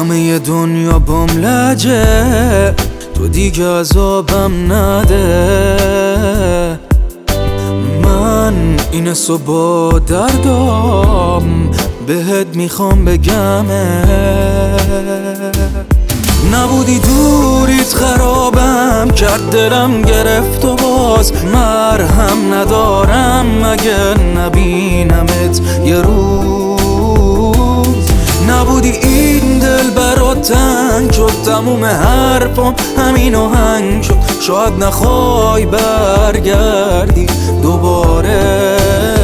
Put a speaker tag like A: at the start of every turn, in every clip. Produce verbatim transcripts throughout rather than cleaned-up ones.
A: همه دنیا بام لجه، تو دیگه عذابم نده. من این صبح دردام بهت میخوام بگمه، نبودی دوریت خرابم کرد، دلم گرفت و باز مرهم ندارم مگه نبینمت یه روز. نبودی این دل برات تنگ شد، تموم حرفم همین آهنگ شد، شاید نخوای برگردی دوباره.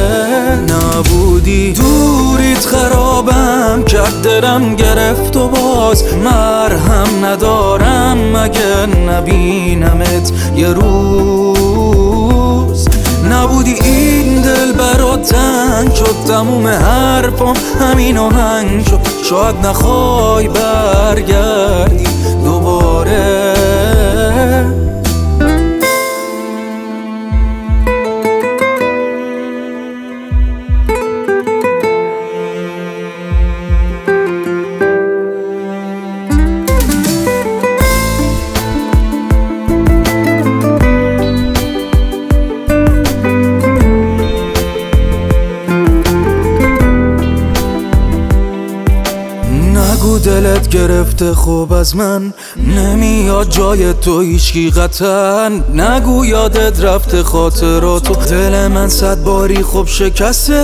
A: نبودی دوریت خرابم کرد، دلم گرفت و باز مرهم ندارم مگه نبینمت یه روز. نبودی این دل برات تنگ شد، تموم حرفم همین آهنگ شد، شاید نخوای برگردی دوباره. نگو دلت گرفته خوب از من، نمیاد جای تو هیچکی قطعا. نگو یادت رفته خاطراتو، دل من صد باری خوب شکسته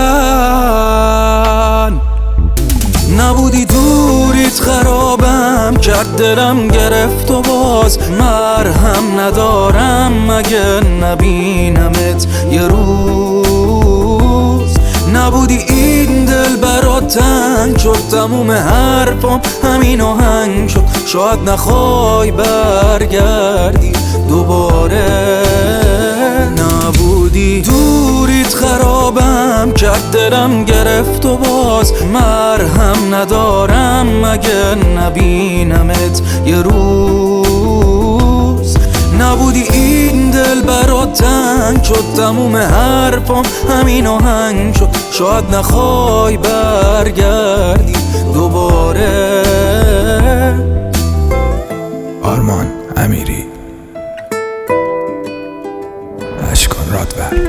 A: قبلا. نبودی دوریت خرابم کرد، دلم گرفت و باز مرهم ندارم مگه نبینمت یه روز. نبودی این دل برات تنگ شد، تموم حرفم همین آهنگ شد، شاید نخوای برگردی دوباره. نبودی دوریت خرابم کرد، دلم گرفت و باز مرهم ندارم مگه نبینمت یه روز. نبودی این دل برات تنگ شد، تموم حرفم همین آهنگ شد، شاید نخوای برگردی دوباره.
B: آرمان امیری، اشکان رادور.